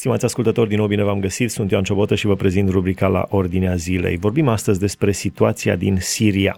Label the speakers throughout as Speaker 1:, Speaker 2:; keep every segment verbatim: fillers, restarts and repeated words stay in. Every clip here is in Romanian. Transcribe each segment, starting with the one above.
Speaker 1: Stimați ascultători, din nou bine v-am găsit, sunt Ioan Ciobotă și vă prezint rubrica La Ordinea Zilei. Vorbim astăzi despre situația din Siria.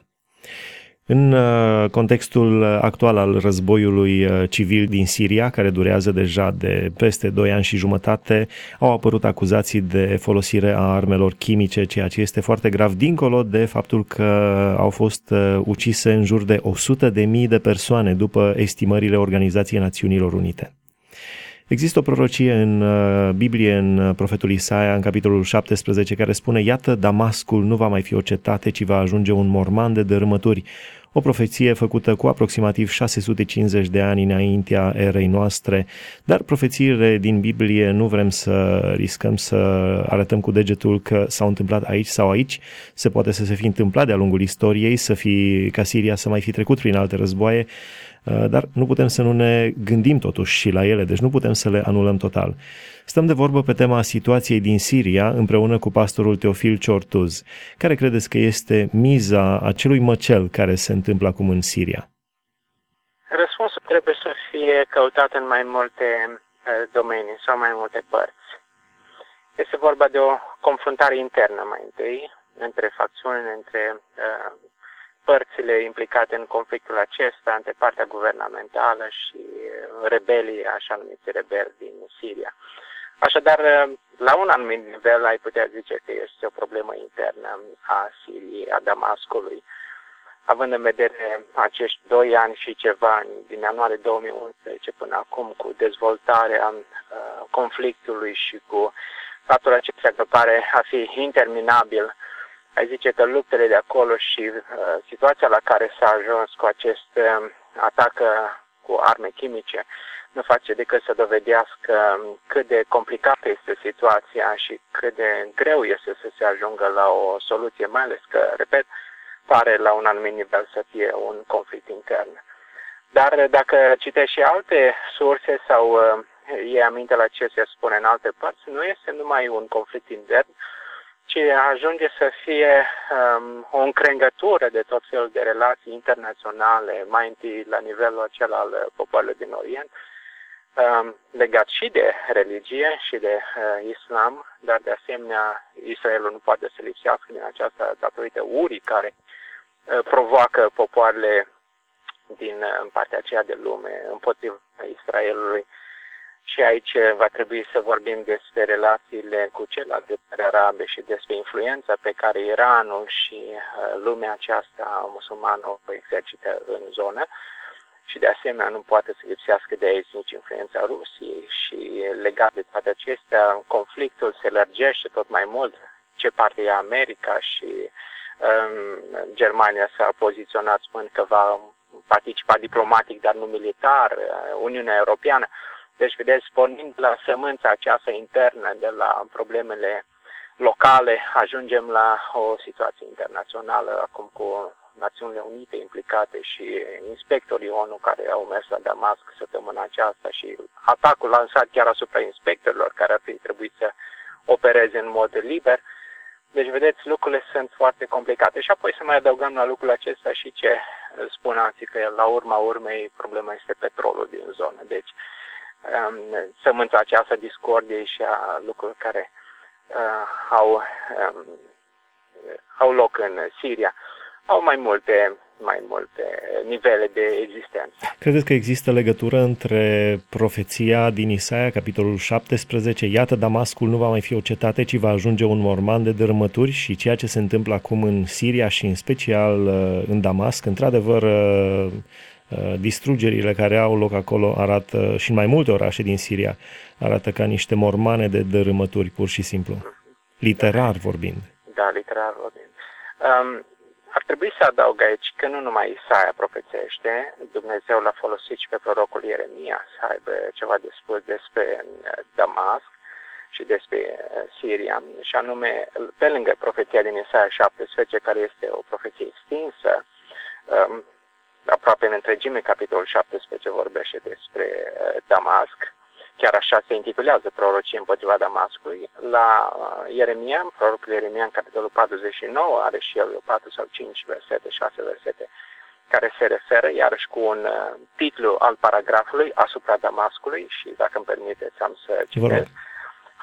Speaker 1: În contextul actual al războiului civil din Siria, care durează deja de peste doi ani și jumătate, au apărut acuzații de folosire a armelor chimice, ceea ce este foarte grav, dincolo de faptul că au fost ucise în jur de o sută de mii de persoane după estimările Organizației Națiunilor Unite. Există o prorocie în Biblie, în profetul Isaia, în capitolul șaptesprezece, care spune: iată, Damascul nu va mai fi o cetate, ci va ajunge un morman de dărâmături. O profeție făcută cu aproximativ șase sute cincizeci de ani înaintea erei noastre, dar profețiile din Biblie nu vrem să riscăm să arătăm cu degetul că s-au întâmplat aici sau aici. Se poate să se fi întâmplat de-a lungul istoriei, să fi, ca Siria să mai fi trecut prin alte războaie, dar nu putem să nu ne gândim totuși și la ele, deci nu putem să le anulăm total. Stăm de vorbă pe tema situației din Siria împreună cu pastorul Teofil Ciortuz. Care credeți că este miza acelui măcel care se întâmplă acum în Siria?
Speaker 2: Răspunsul trebuie să fie căutat în mai multe domenii sau mai multe părți. Este vorba de o confruntare internă mai întâi, între facțiuni, între uh, părțile implicate în conflictul acesta, între partea guvernamentală și rebelii, așa numiți rebeli din Siria. Așadar, la un anumit nivel, ai putea zice că este o problemă internă a Siriei, a Damascului, având în vedere acești doi ani și ceva, din ianuarie două mii unsprezece până acum, cu dezvoltarea uh, conflictului și cu faptul acesta că pare a fi interminabil. Ai zice că luptele de acolo și uh, situația la care s-a ajuns cu acest uh, atac cu arme chimice nu face decât să dovedească cât de complicată este situația și cât de greu este să se ajungă la o soluție, mai ales că, repet, pare la un anumit nivel să fie un conflict intern. Dar dacă citești și alte surse sau uh, iei aminte la ce se spune în alte părți, nu este numai un conflict intern, ci ajunge să fie um, o încrengătură de tot felul de relații internaționale, mai întâi la nivelul acela al popoarelor din Orient, um, legat și de religie și de uh, islam, dar de asemenea Israelul nu poate să lipsească din aceasta datorită urii care uh, provoacă popoarele din uh, partea aceea de lume împotriva Israelului. Și aici va trebui să vorbim despre relațiile cu celelalte țări arabe și despre influența pe care Iranul și lumea aceasta musulmană o exercită în zonă. Și de asemenea nu poate să lipsească de aici nici influența Rusiei. Și legat de toate acestea, conflictul se lărgește tot mai mult. Ce parte e America și um, Germania s-a poziționat spunând că va participa diplomatic, dar nu militar, Uniunea Europeană. Deci, vedeți, pornind la sămânța aceasta internă, de la problemele locale, ajungem la o situație internațională, acum cu Națiunile Unite implicate și inspectorii O N U care au mers la Damasc săptămâna aceasta și atacul lansat chiar asupra inspectorilor care ar fi trebuit să opereze în mod liber. Deci, vedeți, lucrurile sunt foarte complicate. Și apoi să mai adăugăm la lucrul acesta și ce spun alții, că la urma urmei problema este petrolul din zonă. Deci, Um, sămânța aceasta discordiei și a lucrurilor care uh, au, um, au loc în Siria au mai multe, mai multe nivele de existență.
Speaker 1: Credeți că există legătură între profeția din Isaia, capitolul șaptesprezece, iată, Damascul nu va mai fi o cetate, ci va ajunge un morman de dărâmături, și ceea ce se întâmplă acum în Siria și în special în Damasc? Într-adevăr, distrugerile care au loc acolo arată, și în mai multe orașe din Siria, arată ca niște mormane de dărâmături, pur și simplu. Literar vorbind.
Speaker 2: Da, literar vorbind. Um, ar trebui să adaug aici că nu numai Isaia profețește, Dumnezeu l-a folosit și pe prorocul Ieremia să aibă ceva de spus despre Damasc și despre Siria. Și anume, pe lângă profeția din Isaia șaptesprezece, care este o profeție extinsă, um, aproape în întregime, capitolul șaptesprezece vorbește despre uh, Damasc, chiar așa se intitulează prorocie împotriva Damascului. La uh, Ieremia, prorocul Ieremia, în capitolul patruzeci și nouă, are și el patru sau cinci versete, șase versete, care se referă, iarăși cu un uh, titlu al paragrafului, asupra Damascului, și dacă îmi permiteți am să citesc.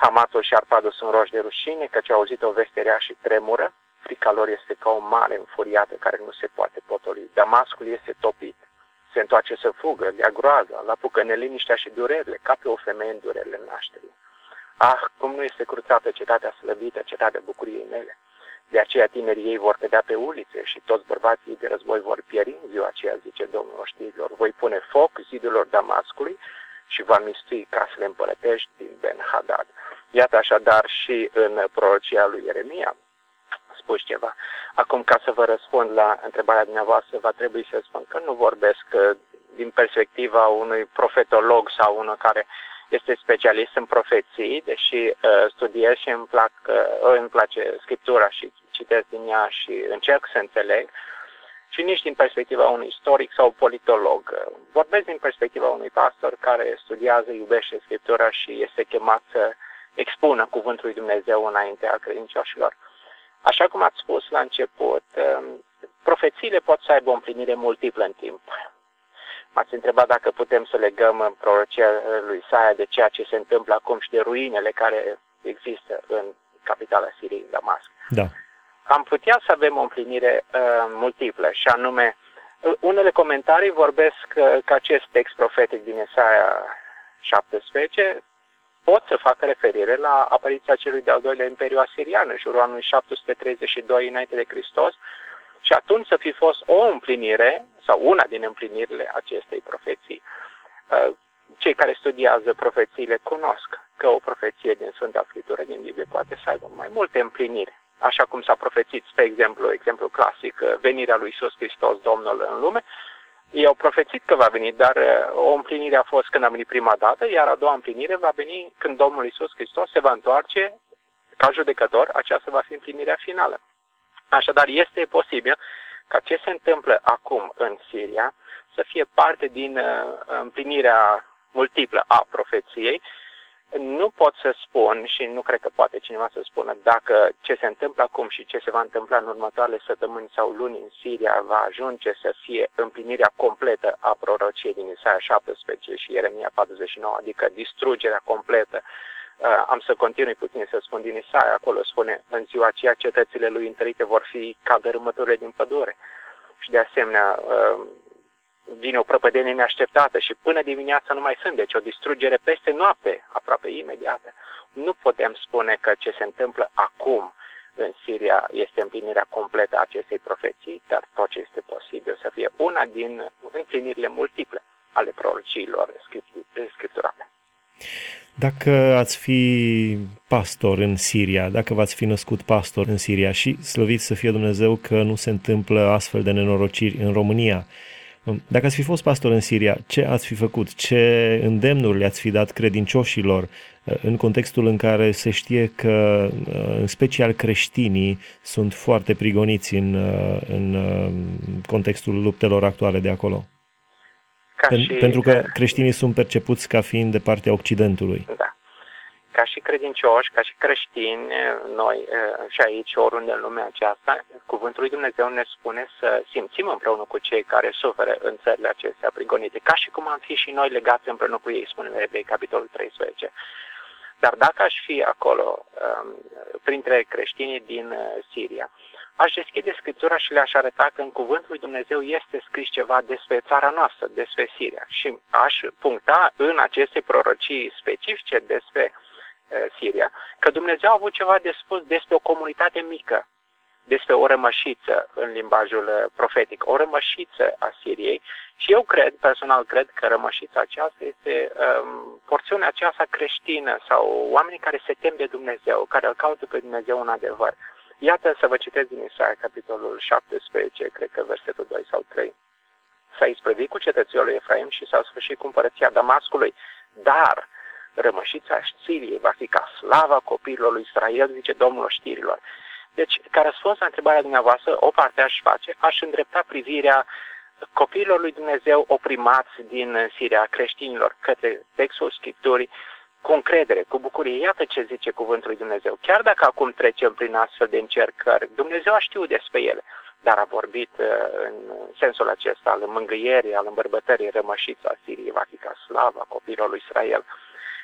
Speaker 2: Hamatul și Arpadul sunt roși de rușine, căci au auzit o veste rea și tremură. Frica lor este ca o mare înfuriată care nu se poate potoli. Damascul este topit. Se întoarce să fugă, de-a groaza, la apucă neliniștea și durerile, ca pe o femeie în durerile nașterii. Ah, cum nu este cruțată cetatea slăbită, cetatea bucuriei mele. De aceea tinerii ei vor cădea pe ulițe și toți bărbații de război vor pieri în ziua aceea, zice Domnul oștirilor. Voi pune foc zidurilor Damascului și va mistui casele împărătești din Ben-Hadad. Iată așadar și în prorocia lui Ieremia spus ceva. Acum, ca să vă răspund la întrebarea dumneavoastră, va trebui să spun că nu vorbesc din perspectiva unui profetolog sau unul care este specialist în profeții, deși uh, studiez și îmi, plac, uh, îmi place Scriptura și citesc din ea și încerc să înțeleg, și nici din perspectiva unui istoric sau politolog. Vorbesc din perspectiva unui pastor care studiază, iubește Scriptura și este chemat să expună Cuvântul lui Dumnezeu înaintea credincioșilor. Așa cum ați spus la început, uh, profețiile pot să aibă o împlinire multiplă în timp. M-ați întrebat dacă putem să legăm prorocia lui Isaia de ceea ce se întâmplă acum și de ruinele care există în capitala Siriei, Damasc.
Speaker 1: Da.
Speaker 2: Am putea să avem o împlinire uh, multiplă, și anume, unele comentarii vorbesc uh, că acest text profetic din Isaia șaptesprezece pot să facă referire la apariția celui de-al doilea imperiu asirian în jurul anului șapte sute treizeci și doi înainte de Hristos, și atunci să fi fost o împlinire, sau una din împlinirile acestei profeții. Cei care studiază profețiile cunosc că o profeție din Sfânta Scriptură, din Biblie, poate să aibă mai multe împliniri. Așa cum s-a profețit, spre exemplu, exemplu clasic, venirea lui Iisus Hristos, Domnul, în lume. Ei au profețit că va veni, dar o împlinire a fost când a venit prima dată, iar a doua împlinire va veni când Domnul Iisus Hristos se va întoarce ca judecător. Aceasta va fi împlinirea finală. Așadar, este posibil ca ce se întâmplă acum în Siria să fie parte din uh, împlinirea multiplă a profeției. Nu pot să spun și nu cred că poate cineva să spună dacă ce se întâmplă acum și ce se va întâmpla în următoarele săptămâni sau luni în Siria va ajunge să fie împlinirea completă a prorociei din Isaia șaptesprezece și Ieremia patruzeci și nouă, adică distrugerea completă. Uh, am să continui puțin să spun din Isaia, acolo spune, în ziua aceea cetățile lui întărite vor fi ca dărâmăturile din pădure. Și de asemenea, uh, vine o prăpădenie neașteptată și până dimineața nu mai sunt, deci o distrugere peste noapte, aproape imediată. Nu putem spune că ce se întâmplă acum în Siria este împlinirea completă a acestei profeții, dar tot ce este posibil să fie una din împlinirile multiple ale prorociilor scripturale.
Speaker 1: Dacă ați fi pastor în Siria, dacă v-ați fi născut pastor în Siria și slăvit să fie Dumnezeu că nu se întâmplă astfel de nenorociri în România, dacă ați fi fost pastor în Siria, ce ați fi făcut? Ce îndemnuri le-ați fi dat credincioșilor în contextul în care se știe că, în special creștinii, sunt foarte prigoniți în, în contextul luptelor actuale de acolo? Pen, și, pentru că creștinii sunt percepuți ca fiind de partea Occidentului.
Speaker 2: Da. Ca și credincioși, ca și creștini, noi și aici, oriunde în lumea aceasta, Cuvântul lui Dumnezeu ne spune să simțim împreună cu cei care suferă în țările acestea prigonite, ca și cum am fi și noi legați împreună cu ei, spune Evrei, capitolul treisprezece. Dar dacă aș fi acolo, printre creștinii din Siria, aș deschide Scriptura și le-aș arăta că în Cuvântul lui Dumnezeu este scris ceva despre țara noastră, despre Siria. Și aș puncta în aceste prorocii specifice despre uh, Siria că Dumnezeu a avut ceva de spus despre o comunitate mică, despre o rămășiță în limbajul profetic, o rămășiță a Siriei. Și eu cred, personal cred că rămășița aceasta este um, porțiunea aceasta creștină sau oamenii care se tem de Dumnezeu, care îl caută pe Dumnezeu în adevăr. Iată să vă citesc din Isaia, capitolul șaptesprezece, cred că versetul doi sau trei. S-a isprăvit cu cetăților lui Efraim și s-a sfârșit cu împărăția Damascului, dar rămășița Siriei va fi ca slava copiilor lui Israel, zice Domnul oștirilor. Deci, ca răspuns la întrebarea dumneavoastră, o parte aș face, aș îndrepta privirea copiilor lui Dumnezeu oprimați din Siria, creștinilor, către textul Scripturii, cu încredere, cu bucurie. Iată ce zice Cuvântul lui Dumnezeu. Chiar dacă acum trecem prin astfel de încercări, Dumnezeu a știut despre ele, dar a vorbit în sensul acesta al mângâierii, al îmbărbătării, rămășița Siriei va fi ca slava copiilor lui Israel.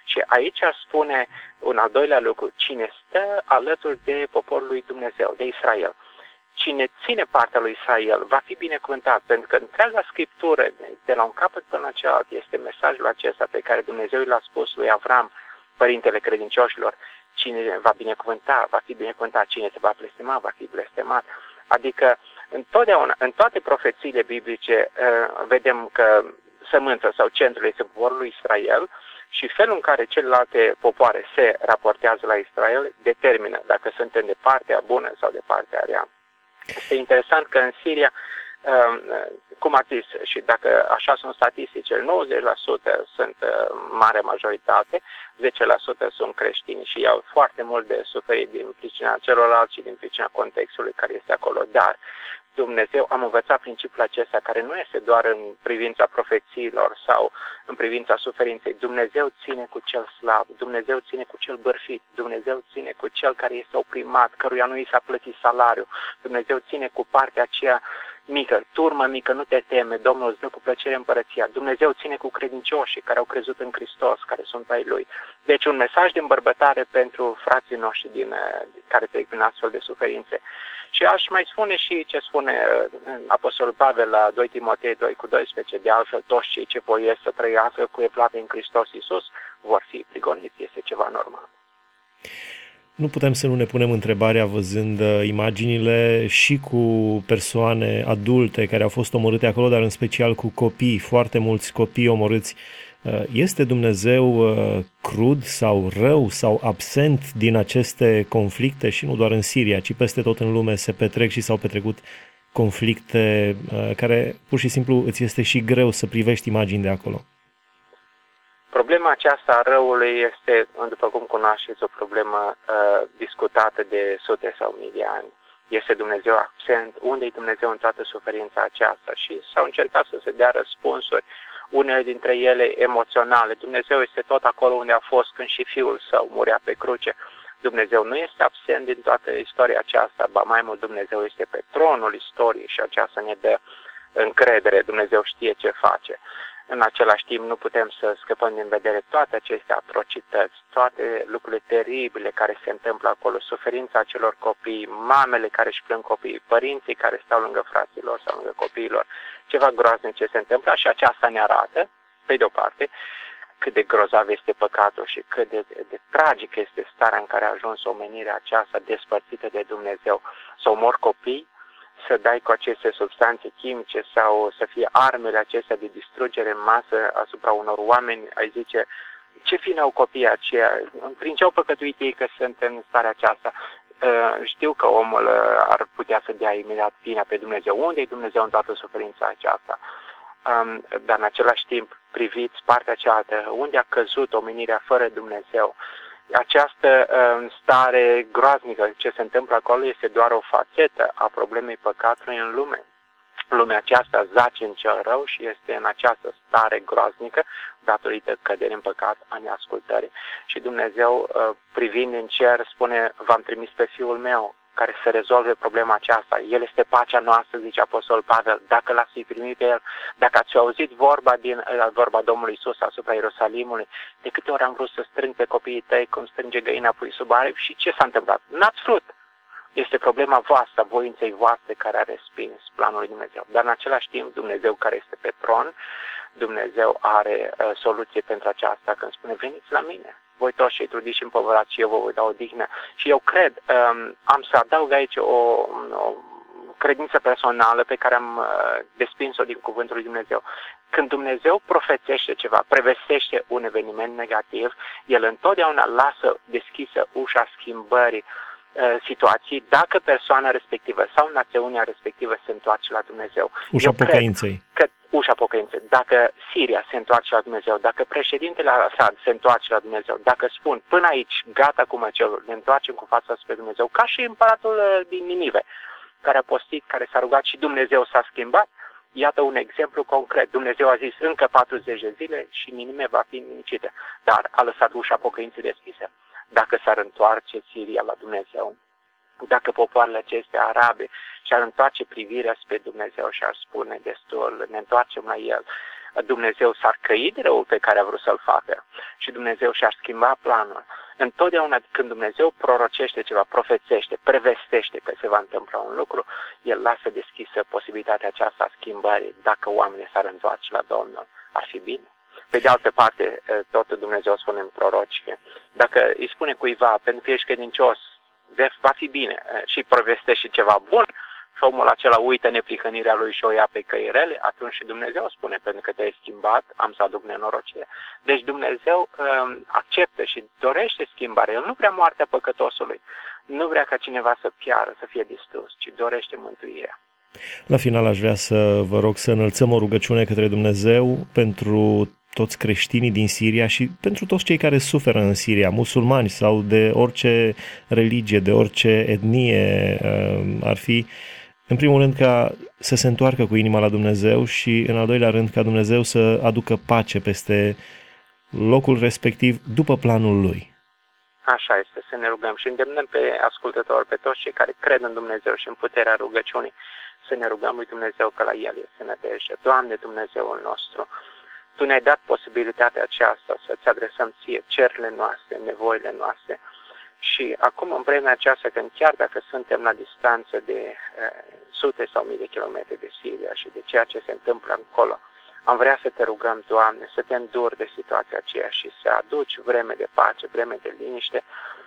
Speaker 2: Și aici spune un al doilea lucru, cine stă alături de poporul lui Dumnezeu, de Israel. Cine ține partea lui Israel va fi binecuvântat, pentru că întreaga Scriptură, de la un capăt până la celălalt, este mesajul acesta pe care Dumnezeu l-a spus lui Avram, părintele credincioșilor. Cine va binecuvânta, va fi binecuvântat, cine se va blestema, va fi blestemat. Adică, întotdeauna, în toate profețiile biblice, vedem că sămânța sau centrul este poporul lui Israel și felul în care celelalte popoare se raportează la Israel determină dacă suntem de partea bună sau de partea rea. Este interesant că în Siria, cum ați zis, și dacă așa sunt statisticile, nouăzeci la sută sunt mare majoritate, zece la sută sunt creștini și iau foarte mult de suferit din pricina celorlalți și din pricina contextului care este acolo. Dar Dumnezeu, am învățat principiul acesta care nu este doar în privința profețiilor sau în privința suferinței. Dumnezeu ține cu cel slab, Dumnezeu ține cu cel bârfit, Dumnezeu ține cu cel care este oprimat, căruia nu i s-a plătit salariu, Dumnezeu ține cu partea aceea mică, turmă mică, nu te teme, Domnul îți dă cu plăcere împărăția. Dumnezeu ține cu credincioșii care au crezut în Hristos, care sunt ai Lui. Deci un mesaj de îmbărbătare pentru frații noștri din, care trec prin astfel de suferințe. Și aș mai spune și ce spune Apostolul Pavel la doi Timotei doi cu doisprezece, de altfel toți cei ce voiesc să trăiască cu evlavie în Hristos Iisus vor fi prigoniți, este ceva normal.
Speaker 1: Nu putem să nu ne punem întrebarea văzând imaginile și cu persoane adulte care au fost omorâte acolo, dar în special cu copii, foarte mulți copii omorâți. Este Dumnezeu crud sau rău sau absent din aceste conflicte și nu doar în Siria, ci peste tot în lume se petrec și s-au petrecut conflicte care pur și simplu îți este și greu să privești imagini de acolo?
Speaker 2: Problema aceasta a răului este, după cum cunoașteți, o problemă uh, discutată de sute sau mii de ani. Este Dumnezeu absent? Unde e Dumnezeu în toată suferința aceasta? Și s-au încercat să se dea răspunsuri, unele dintre ele emoționale. Dumnezeu este tot acolo unde a fost când și Fiul Său murea pe cruce. Dumnezeu nu este absent din toată istoria aceasta, ba mai mult Dumnezeu este pe tronul istoriei și aceasta ne dă încredere. Dumnezeu știe ce face. În același timp nu putem să scăpăm din vedere toate aceste atrocități, toate lucrurile teribile care se întâmplă acolo, suferința acelor copii, mamele care își plâng copiii, părinții care stau lângă fraților sau lângă copiilor, ceva groaznic ce se întâmplă și aceasta ne arată, pe de-o parte, cât de grozav este păcatul și cât de, de, de tragic este starea în care a ajuns omenirea aceasta despărțită de Dumnezeu. Să omor copii, să dai cu aceste substanțe chimice sau să fie armele acestea de distrugere în masă asupra unor oameni, ai zice, ce fine au copiii aceia, prin ce au păcătuit ei că sunt în starea aceasta. Știu că omul ar putea să dea imediat vina pe Dumnezeu. Unde e Dumnezeu în toată suferința aceasta? Dar în același timp priviți partea cealaltă, unde a căzut omenirea fără Dumnezeu. Această uh, stare groaznică ce se întâmplă acolo este doar o fațetă a problemei păcatului în lume. Lumea aceasta zace în cel rău și este în această stare groaznică datorită căderii în păcat a neascultării. Și Dumnezeu, uh, privind în cer, spune, v-am trimis pe Fiul meu care să rezolve problema aceasta. El este pacea noastră, zice Apostolul Pavel, dacă l-ați fi primit pe El, dacă ați auzit vorba, din, vorba Domnului Iisus asupra Ierusalimului, de câte ori am vrut să strâng pe copiii tăi cum strânge găina pui sub aripi și ce s-a întâmplat? N-ați vrut! Este problema voastră, voinței voastre care a respins planul lui Dumnezeu. Dar în același timp, Dumnezeu care este pe tron, Dumnezeu are uh, soluție pentru aceasta când spune, veniți la mine. Voi toți cei trudiți și împovărați și eu vă voi da odihnă. Și eu cred, um, am să adaug aici o, o credință personală pe care am uh, despins-o din Cuvântul lui Dumnezeu. Când Dumnezeu profețește ceva, prevestește un eveniment negativ, El întotdeauna lasă deschisă ușa schimbării uh, situații, dacă persoana respectivă sau națiunea respectivă se întoarce la Dumnezeu.
Speaker 1: Ușa pocăinței.
Speaker 2: Că ușa pocăinței. Dacă Siria se întoarce la Dumnezeu, dacă președintele Assad se întoarce la Dumnezeu, dacă spun până aici, gata cu măcelul, ne întoarcem cu fața spre Dumnezeu, ca și împăratul din Ninive, care a postit, care s-a rugat și Dumnezeu s-a schimbat, iată un exemplu concret. Dumnezeu a zis încă patruzeci de zile și Ninive va fi nimicită, dar a lăsat ușa pocăinței deschisă. Dacă s-ar întoarce Siria la Dumnezeu, dacă popoarele acestea arabe și-ar întoarce privirea spre Dumnezeu și ar spune destul, ne întoarcem la El, Dumnezeu s-ar căi de răul pe care a vrut să-l facă și Dumnezeu și-ar schimba planul. Întotdeauna când Dumnezeu prorocește ceva, profețește, prevestește că se va întâmpla un lucru, El lasă deschisă posibilitatea aceasta a schimbării dacă oamenii s-ar întoarce la Domnul. Ar fi bine. Pe de altă parte, tot Dumnezeu spune în proroci, dacă îi spune cuiva, pentru că ești credincios, va fi bine și prevestește ceva bun, și omul acela uită neprihănirea lui și o ia pe căi rele, atunci și Dumnezeu spune, pentru că te-ai schimbat, am să aduc nenorocire. Deci Dumnezeu um, acceptă și dorește schimbare. El nu vrea moartea păcătosului, nu vrea ca cineva să piară, să fie distrus, ci dorește mântuirea.
Speaker 1: La final aș vrea să vă rog să înălțăm o rugăciune către Dumnezeu pentru toți creștinii din Siria și pentru toți cei care suferă în Siria, musulmani sau de orice religie, de orice etnie uh, ar fi. În primul rând ca să se întoarcă cu inima la Dumnezeu și în al doilea rând ca Dumnezeu să aducă pace peste locul respectiv după planul Lui.
Speaker 2: Așa este, să ne rugăm și îndemnăm pe ascultători, pe toți cei care cred în Dumnezeu și în puterea rugăciunii, să ne rugăm lui Dumnezeu că la El este nădejde. Doamne Dumnezeul nostru, Tu ne-ai dat posibilitatea aceasta să-ți adresăm Ție cererile noastre, nevoile noastre. Și acum, în vremea aceasta, când chiar dacă suntem la distanță de uh, sute sau mii de kilometri de Siria și de ceea ce se întâmplă acolo, am vrea să te rugăm, Doamne, să te înduri de situația aceea și să aduci vreme de pace, vreme de liniște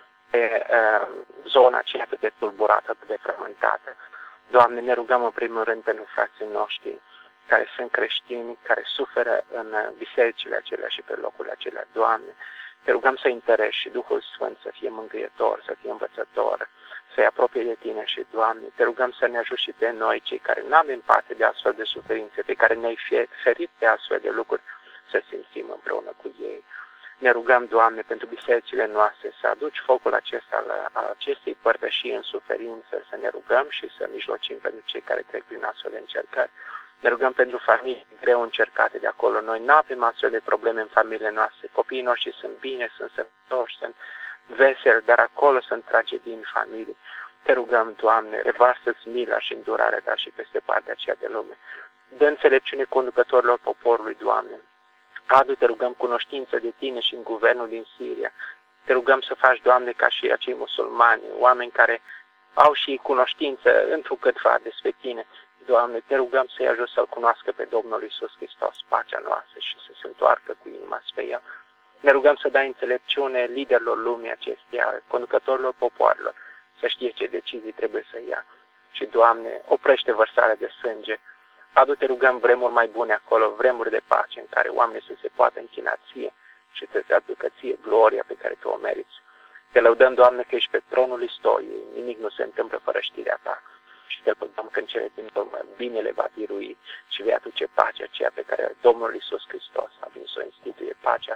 Speaker 2: pe uh, zona aceea atât de tulburată, atât de frământată. Doamne, ne rugăm în primul rând pentru frații noștri care sunt creștini, care suferă în bisericile acelea și pe locurile acelea. Doamne, te rugăm să întărești și Duhul Sfânt să fie mângâietor, să fie învățător, să-i apropie de Tine și, Doamne, te rugăm să ne ajuți și pe noi, cei care nu avem parte de astfel de suferințe, pe care ne-ai ferit de astfel de lucruri, să simțim împreună cu ei. Ne rugăm, Doamne, pentru bisericile noastre, să aduci focul acesta al acestei părtășii în suferință, să ne rugăm și să mijlocim pentru cei care trec prin astfel de încercări. Ne rugăm pentru familii greu încercate de acolo. Noi nu avem astfel de probleme în familiile noastre. Copiii noștri sunt bine, sunt sănătoși, sunt veseli, dar acolo sunt tragedii în familie. Te rugăm, Doamne, revarsă-ți mila și îndurarea Ta și peste partea aceea de lume. Dă înțelepciune conducătorilor poporului, Doamne. Adu, te rugăm, cunoștință de Tine și în guvernul din Siria. Te rugăm să faci, Doamne, ca și acei musulmani, oameni care au și cunoștință întrucâtva despre Tine. Doamne, te rugăm să-i ajut să-L cunoască pe Domnul Iisus Hristos, pacea noastră, și să se întoarcă cu inima spre El. Ne rugăm să dai înțelepciune liderilor lumii acesteia, conducătorilor popoarelor, să știe ce decizii trebuie să ia. Și, Doamne, oprește vărsarea de sânge. Adu-te, rugăm, vremuri mai bune acolo, vremuri de pace în care oamenii să se poată închina Ție și să-ți aducă Ție gloria pe care Tu o meriți. Te lăudăm, Doamne, că ești pe tronul istoriei, nimic nu se întâmplă fără știrea Ta. Și te rugăm că în cele din urmă binele va birui și vei aduce pacea aceea pe care Domnul Iisus Hristos a venit să o instituie, pacea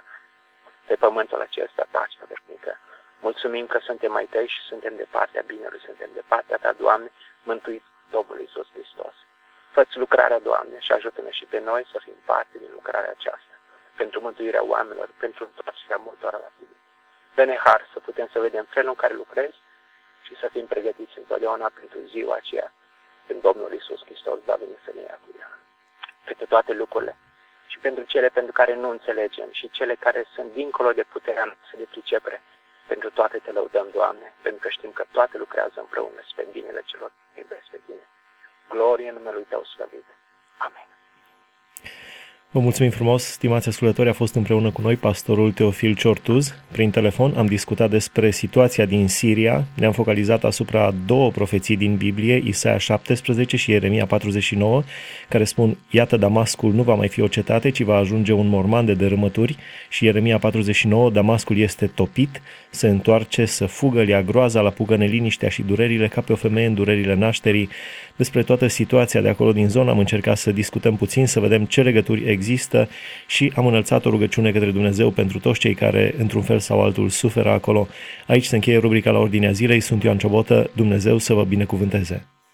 Speaker 2: pe pământul acesta, pacea veșnică. Mulțumim că suntem ai Tăi și suntem de partea binelui, suntem de partea Ta, Doamne, mântuit Domnul Iisus Hristos. Fă-ți lucrarea, Doamne, și ajută-ne și pe noi să fim parte din lucrarea aceasta, pentru mântuirea oamenilor, pentru întoarcerea multora la Tine. Dă-ne har să putem să vedem felul în care lucrezi și să fim pregătiți întotdeauna pentru ziua aceea, când Domnul Iisus Hristos va veni să ne ia cu ea. Pentru toate lucrurile și pentru cele pentru care nu înțelegem și cele care sunt dincolo de puterea noastră de pricepere, pentru toate te lăudăm, Doamne, pentru că știm că toate lucrează împreună spre binele celor care iubesc pe Tine. Glorie în numele Tău slăvit. Amen.
Speaker 1: Vă mulțumim frumos, stimați ascultători, a fost împreună cu noi pastorul Teofil Ciortuz. Prin telefon am discutat despre situația din Siria, ne-am focalizat asupra două profeții din Biblie, Isaia șaptesprezece și Ieremia patruzeci și nouă, care spun: iată, Damascul nu va mai fi o cetate, ci va ajunge un morman de dărâmături, și Ieremia patruzeci și nouă, Damascul este topit, se întoarce să fugă, le-a groaza, la pugă neliniștea și durerile ca pe o femeie în durerile nașterii. Despre toată situația de acolo din zonă am încercat să discutăm puțin, să vedem ce legături există există și am înălțat o rugăciune către Dumnezeu pentru toți cei care, într-un fel sau altul, suferă acolo. Aici se încheie rubrica La Ordinea Zilei. Sunt Ioan Ciobotă. Dumnezeu să vă binecuvânteze!